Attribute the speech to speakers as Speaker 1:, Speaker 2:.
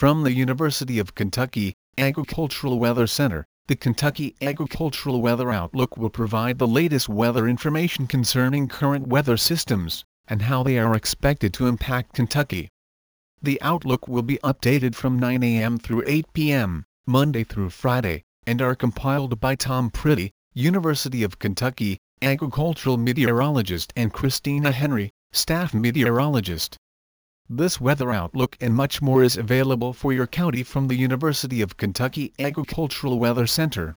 Speaker 1: From the University of Kentucky Agricultural Weather Center, the Kentucky Agricultural Weather Outlook will provide the latest weather information concerning current weather systems and how they are expected to impact Kentucky. The outlook will be updated from 9 a.m. through 8 p.m., Monday through Friday, and are compiled by Tom Priddy, University of Kentucky agricultural meteorologist, and Christina Henry, staff meteorologist. This weather outlook and much more is available for your county from the University of Kentucky Agricultural Weather Center.